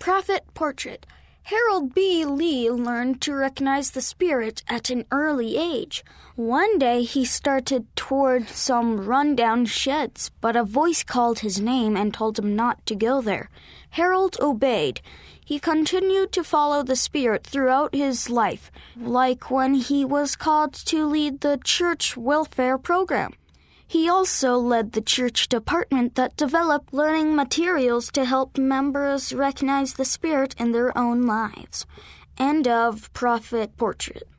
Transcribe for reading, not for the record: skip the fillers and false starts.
Prophet Portrait. Harold B. Lee learned to recognize the spirit at an early age. One day he started toward some run-down sheds, but a voice called his name and told him not to go there. Harold obeyed. He continued to follow the spirit throughout his life, like when he was called to lead the church welfare program. He also led the church department that developed learning materials to help members recognize the spirit in their own lives. End of Prophet Portrait.